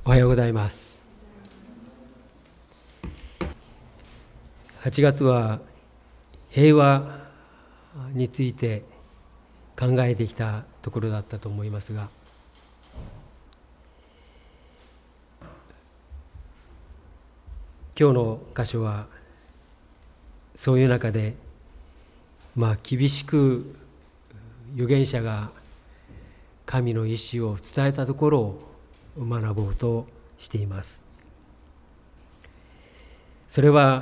おはようございます。8月は平和について考えてきたところだったと思いますが、今日の箇所はそういう中で厳しく預言者が神の意志を伝えたところを学ぼうとしています。それは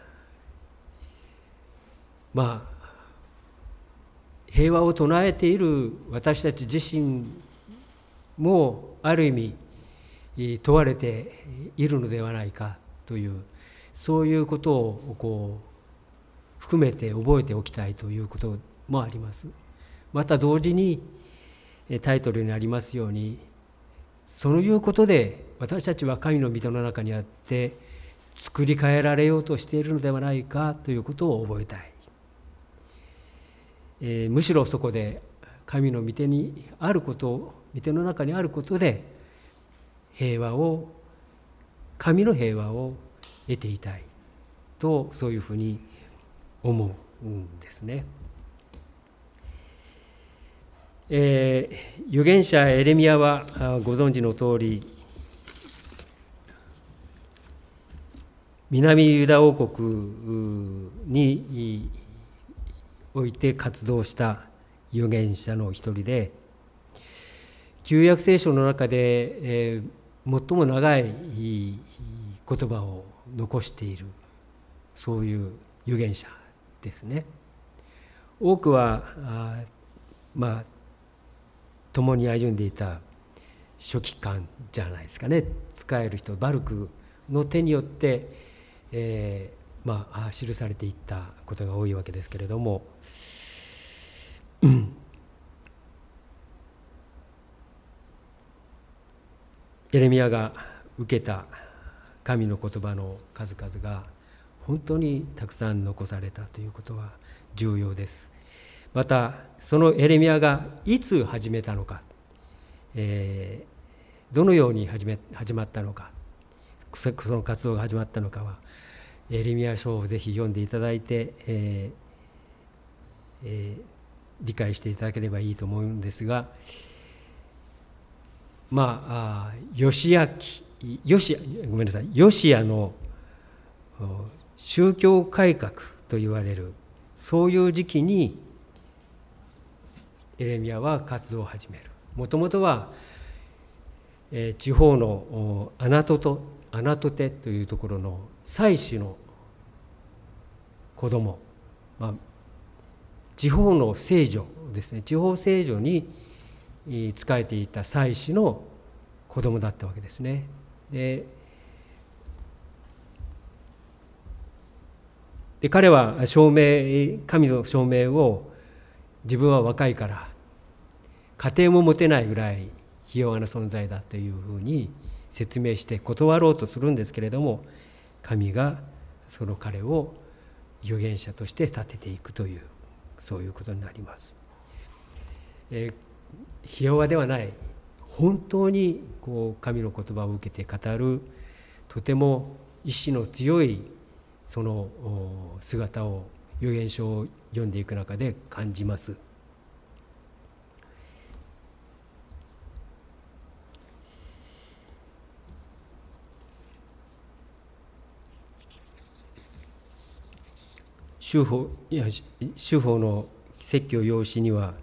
平和を唱えている私たち自身もある意味問われているのではないかという、そういうことを含めて覚えておきたいということもあります。また同時にタイトルにありますように、そういうことで私たちは神の御手の中にあって作り変えられようとしているのではないかということを覚えたい。むしろそこで神の御手にあることを、御手の中にあることで神の平和を得ていたいと、そういうふうに思うんですね。預言者エレミヤはご存知の通り、南ユダ王国において活動した預言者の一人で、旧約聖書の中で最も長い言葉を残している、そういう預言者ですね。多くは共に歩んでいた書記官じゃないですかね。使える人、バルクの手によって記されていったことが多いわけですけれども、エレミヤが受けた神の言葉の数々が本当にたくさん残されたということは重要です。またそのエレミヤがいつ始めたのか、どのように始まったのか、その活動が始まったのかはエレミヤ書をぜひ読んでいただいて、理解していただければいいと思うんですが、ヨシアの宗教改革といわれる、そういう時期にエレミヤは活動を始める。もともとは地方のアナトテというところの祭司の子供、地方の聖女ですね、地方聖女に仕えていた祭司の子供だったわけですね。で彼は神の証明を、自分は若いから家庭も持てないぐらいひ弱な存在だというふうに説明して断ろうとするんですけれども、神がその彼を預言者として立てていくという、そういうことになります。ひ弱ではない、本当に神の言葉を受けて語る、とても意志の強いその姿を預言書を読んでいく中で感じます。修法の説教用紙には、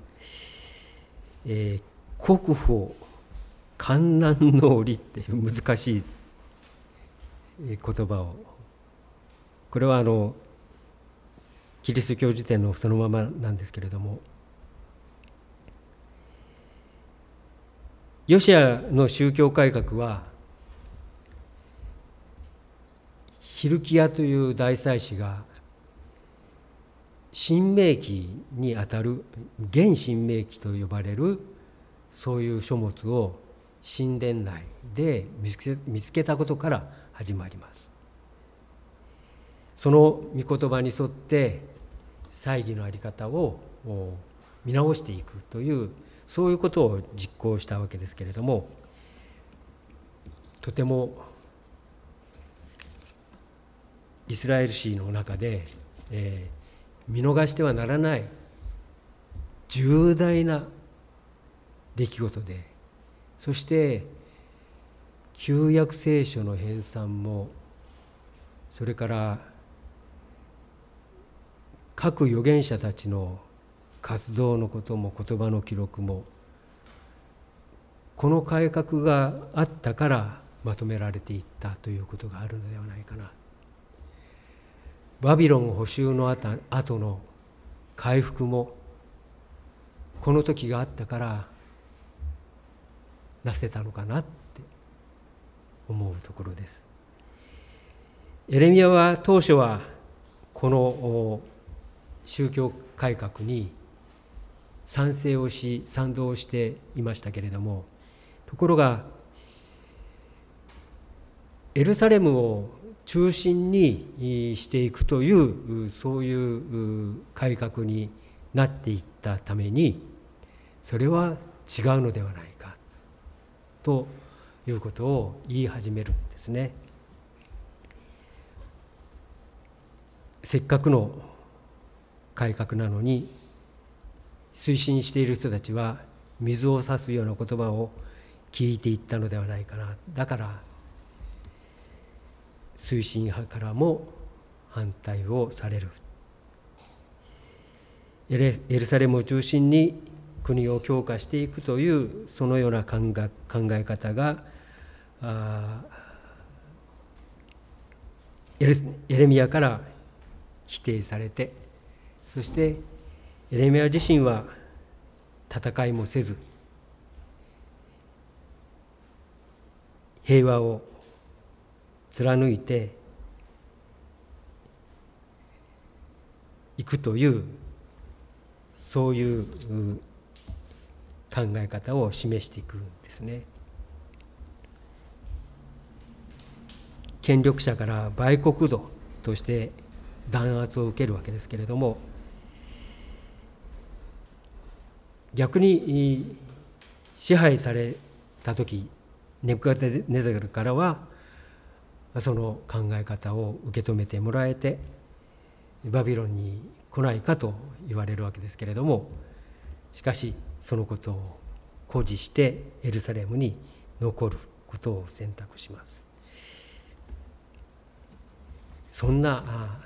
国法観難の折っていう難しい言葉を、これはキリスト教辞典のそのままなんですけれども、ヨシアの宗教改革はヒルキヤという大祭司が神明記にあたる現神明記と呼ばれる、そういう書物を神殿内で見つけたことから始まります。その御言葉に沿って祭儀の在り方を見直していくという、そういうことを実行したわけですけれども、 とてもイスラエル史の中で、見逃してはならない重大な出来事で、そして旧約聖書の編纂も、それから各預言者たちの活動のことも言葉の記録も、この改革があったからまとめられていったということがあるのではないかな。バビロン捕囚の後の回復もこの時があったからなせたのかなって思うところです。エレミヤは当初はこの宗教改革に賛成をし賛同していましたけれども、ところがエルサレムを中心にしていくというそういう改革になっていったために、それは違うのではないかということを言い始めるんですね。せっかくの改革なのに推進している人たちは水を差すような言葉を聞いていったのではないかな。だから推進派からも反対をされる。エルサレムを中心に国を強化していくというそのような考え方がエレミヤから否定されて、そしてエレミヤ自身は戦いもせず平和を貫いていくというそういう考え方を示していくんですね。権力者から売国奴として弾圧を受けるわけですけれども、逆に支配された時、ネブカデネザルからはその考え方を受け止めてもらえてバビロンに来ないかと言われるわけですけれども、しかしそのことを固辞してエルサレムに残ることを選択します。そんな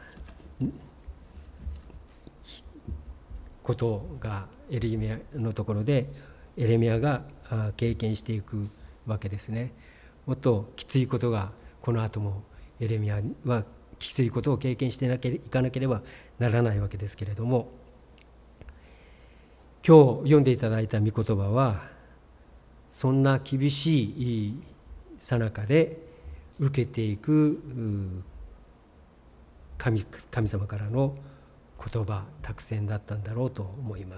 ことがエレミヤのところでエレミヤが経験していくわけですね。もっときついことがこの後もエレミヤはきついことを経験していかなければならないわけですけれども、今日読んでいただいた御言葉はそんな厳しい最中で受けていく神様からの言葉託宣だったんだろうと思います。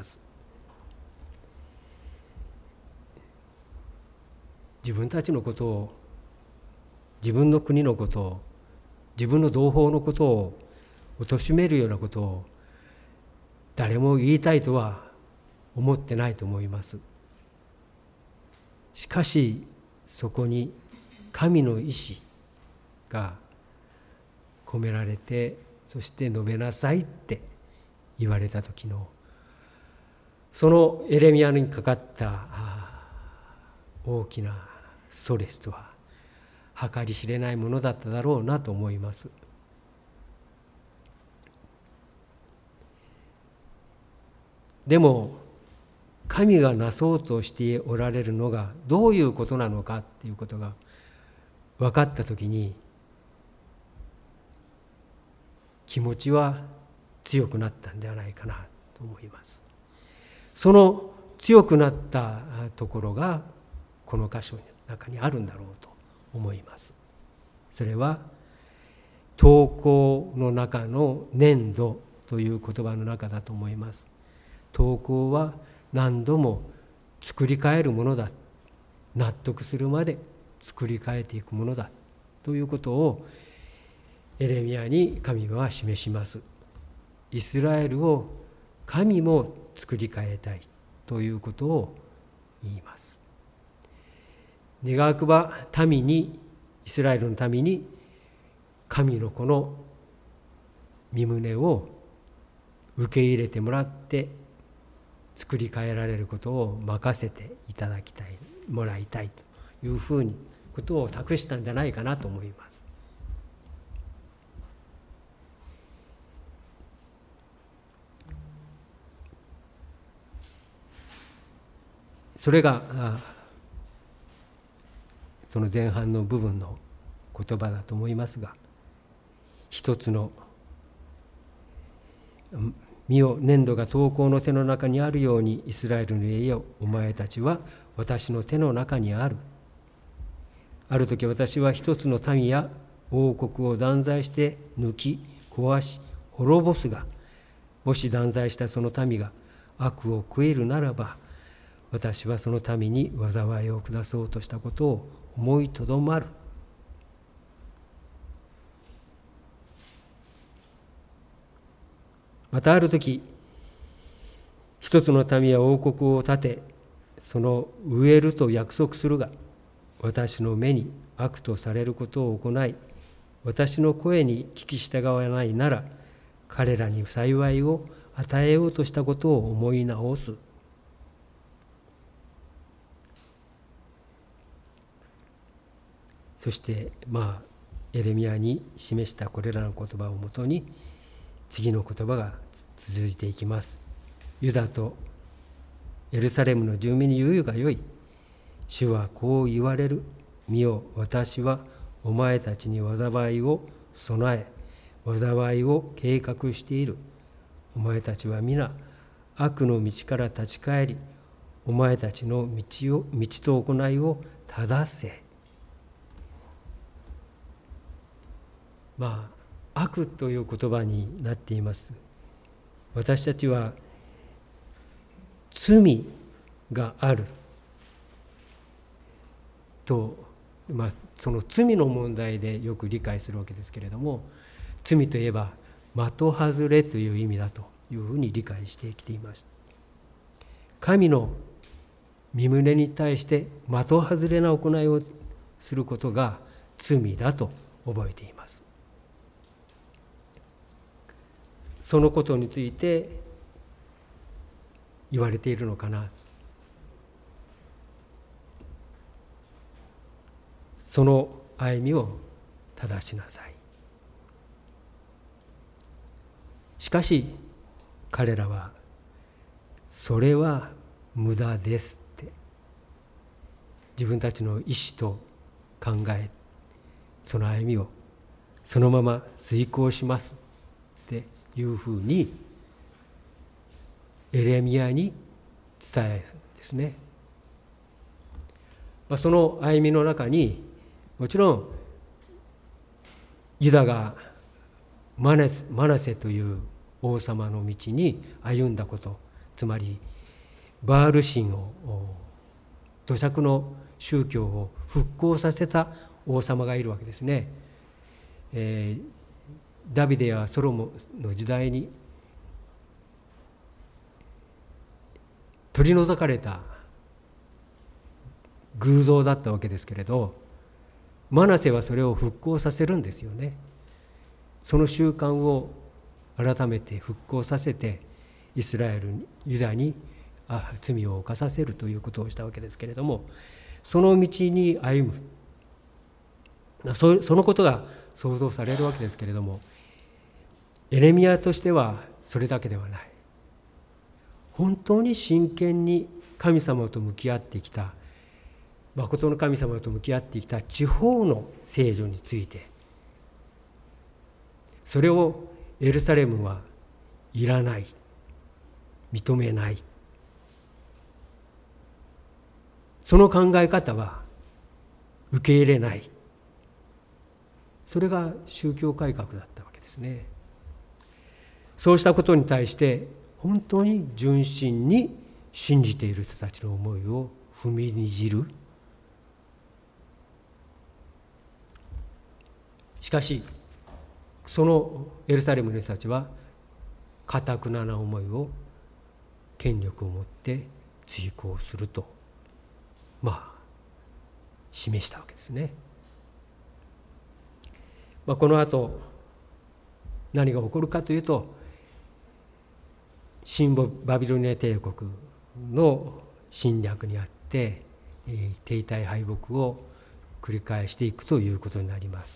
自分たちのことを、自分の国のことを、自分の同胞のことを貶めるようなことを誰も言いたいとは思ってないと思います。しかしそこに神の意志が込められて、そして述べなさいって言われた時のそのエレミヤにかかった大きなストレスとは計り知れないものだっただろうなと思います。でも神がなそうとしておられるのがどういうことなのかっていうことが分かったときに、気持ちは強くなったんではないかなと思います。その強くなったところがこの箇所の中にあるんだろうと思います。それは祷告の中の粘土という言葉の中だと思います。祷告は何度も作り変えるものだ、納得するまで作り変えていくものだということをエレミヤに神は示します。イスラエルを神も作り変えたいということを言います。願わくば民にイスラエルのために神の子の御胸を受け入れてもらって作り変えられることを任せていただきたい、もらいたいというふうにことを託したんじゃないかなと思います。それがその前半の部分の言葉だと思いますが、一つの見よ、粘土が刀工の手の中にあるようにイスラエルの家よ、お前たちは私の手の中にある。ある時私は一つの民や王国を断罪して抜き壊し滅ぼすが、もし断罪したその民が悪を食えるならば、私はその民に災いを下そうとしたことを思いとどまる。またある時、一つの民や王国を建て、その植えると約束するが、私の目に悪とされることを行い、私の声に聞き従わないなら、彼らに幸いを与えようとしたことを思い直す。そしてエレミヤに示したこれらの言葉をもとに、次の言葉が続いていきます。ユダとエルサレムの住民に言うがよい。主はこう言われる。見よ、私はお前たちに災いを備え、災いを計画している。お前たちは皆悪の道から立ち返り、お前たちの道と行いを正せ。悪という言葉になっています。私たちは罪があると、その罪の問題でよく理解するわけですけれども、罪といえば的外れという意味だというふうに理解してきています。神の御胸に対して的外れな行いをすることが罪だと覚えています。そのことについて言われているのかな。その歩みを正しなさい。しかし彼らはそれは無駄ですって自分たちの意思と考え、その歩みをそのまま遂行しますっていうふうにエレミヤに伝えるんですね。その歩みの中にもちろんユダがマナセという王様の道に歩んだこと、つまりバール神を土着の宗教を復興させた王様がいるわけですね。ダビデやソロモンの時代に取り除かれた偶像だったわけですけれど、マナセはそれを復興させるんですよね。その習慣を改めて復興させてイスラエルユダに罪を犯させるということをしたわけですけれども、その道に歩む、そのことが想像されるわけですけれども、エレミヤとしてはそれだけではない。本当に真剣に神様と向き合ってきた、誠の神様と向き合ってきた地方の聖女について、それをエルサレムはいらない、認めない、その考え方は受け入れない、それが宗教改革だったわけですね。そうしたことに対して本当に純真に信じている人たちの思いを踏みにじる。しかしそのエルサレムの人たちは堅くなな思いを権力を持って追行すると示したわけですね。 この後何が起こるかというと、新バビロニア帝国の侵略にあって停滞敗北を繰り返していくということになります。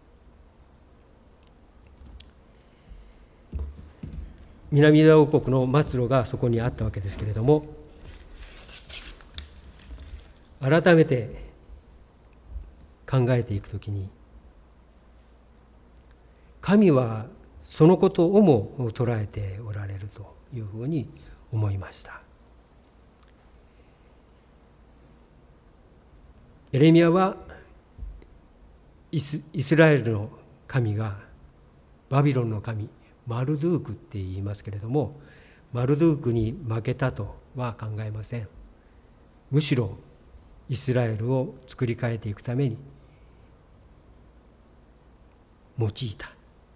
南ユダ王国の末路がそこにあったわけですけれども、改めて考えていくときに、神はそのことをも捉えておられるというふうに思いました。エレミヤはイスラエルの神がバビロンの神マルドゥークって言いますけれども、マルドゥークに負けたとは考えません。むしろイスラエルを作り変えていくために用いた、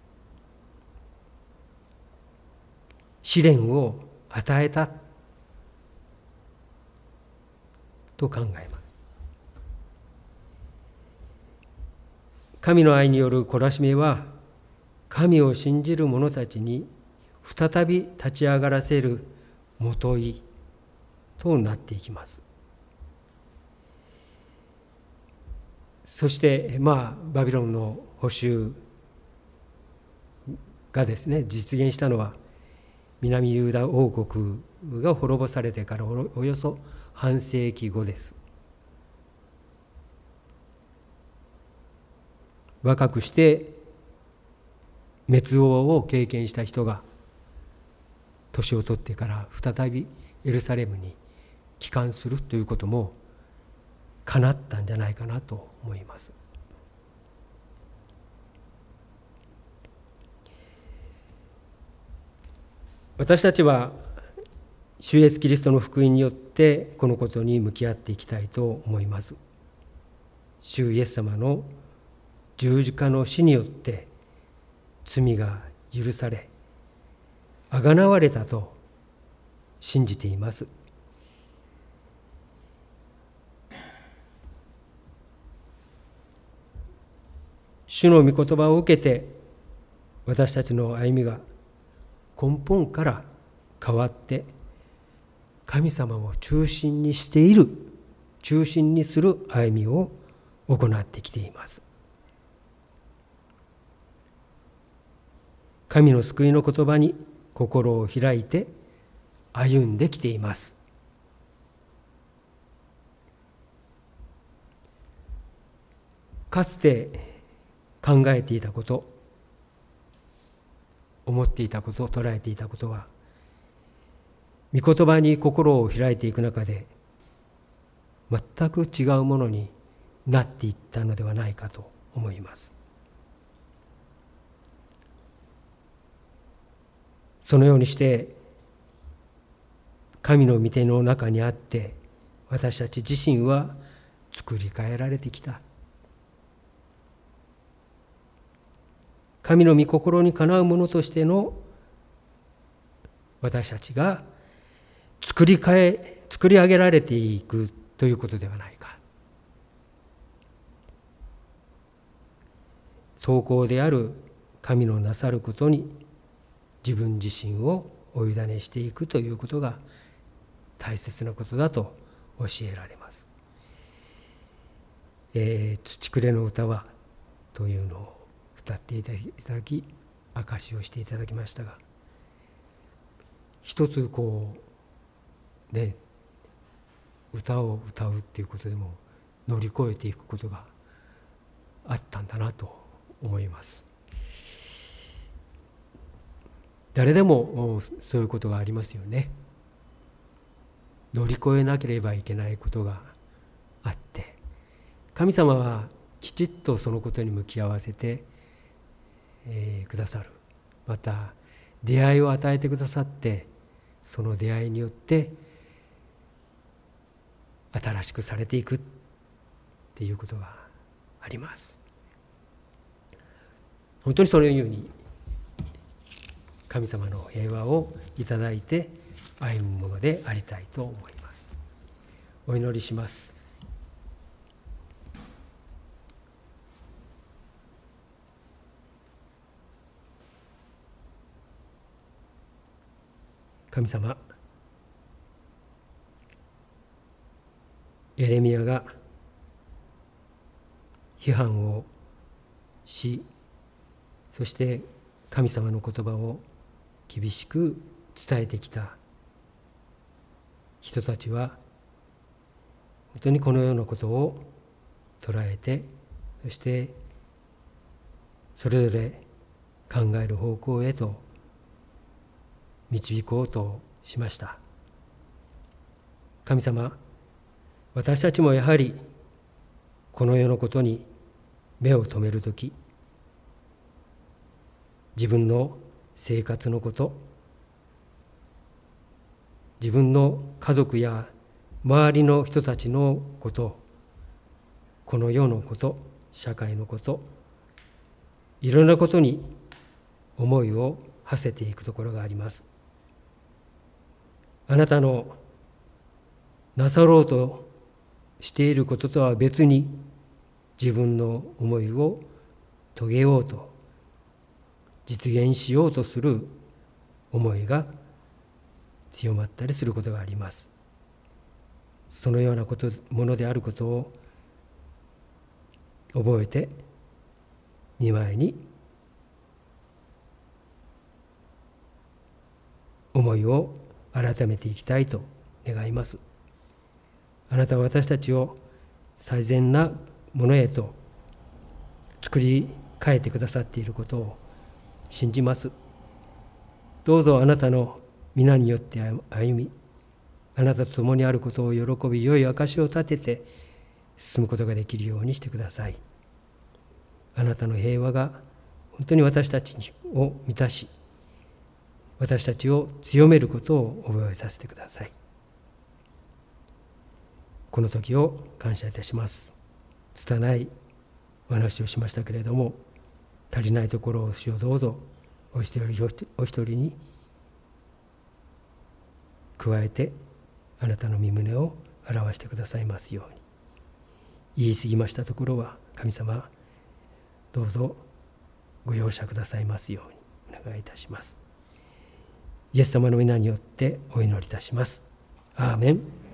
試練を与えたと考えます。神の愛による懲らしめは、神を信じる者たちに再び立ち上がらせるもといとなっていきます。そしてバビロンの捕囚がですね、実現したのは南ユダ王国が滅ぼされてからおよそ半世紀後です。若くして滅亡を経験した人が年を取ってから再びエルサレムに帰還するということも叶ったんじゃないかなと思います。私たちは主イエスキリストの福音によってこのことに向き合っていきたいと思います。主イエス様の十字架の死によって罪が許され、あがなわれたと信じています。主の御言葉を受けて、私たちの歩みが根本から変わって、神様を中心にしている、中心にする歩みを行ってきています。神の救いの言葉に心を開いて歩んできています。かつて考えていたこと、思っていたこと、捉えていたことは、御言葉に心を開いていく中で全く違うものになっていったのではないかと思います。そのようにして神の御手の中にあって、私たち自身は作り変えられてきた。神の御心にかなうものとしての私たちが作り上げられていくということではないか。祷告である神のなさることに自分自身をお委ねしていくということが大切なことだと教えられます。土くれの歌はというのを歌っていただき、証しをしていただきましたが、一つ歌を歌うっていうことでも乗り越えていくことがあったんだなと思います。誰でもそういうことがありますよね。乗り越えなければいけないことがあって、神様はきちっとそのことに向き合わせて、くださる。また出会いを与えてくださって、その出会いによって新しくされていくっていうことがあります。本当にそのように神様の平和をいただいて歩むものでありたいと思います。お祈りします。 神様、エレミヤが批判をし、そして神様の言葉を厳しく伝えてきた人たちは、本当にこのようなことを捉えて、そしてそれぞれ考える方向へと導こうとしました。神様、私たちもやはりこの世のことに目を留めるとき、自分の生活のこと、自分の家族や周りの人たちのこと、この世のこと、社会のこと、いろんなことに思いを馳せていくところがあります。あなたのなさろうとしていることとは別に、自分の思いを遂げようと、実現しようとする思いが強まったりすることがあります。そのようなものであることを覚えて、御前に思いを改めていきたいと願います。あなたは私たちを最善なものへと作り変えてくださっていることを信じます。どうぞあなたの皆によって歩み、あなたと共にあることを喜び、良い証を立てて進むことができるようにしてください。あなたの平和が本当に私たちを満たし、私たちを強めることを覚えさせてください。この時を感謝いたします。拙いお話をしましたけれども、足りないところを主をどうぞお一人お一人に加えて、あなたの御胸を表してくださいますように。言い過ぎましたところは神様、どうぞご容赦くださいますようにお願いいたします。イエス様の皆によってお祈りいたします。アーメン。